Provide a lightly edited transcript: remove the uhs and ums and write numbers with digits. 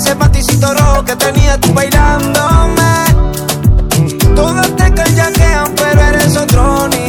ese panticito rojo que tenía tú bailándome. Todos te callaquean, pero eres otro nivel.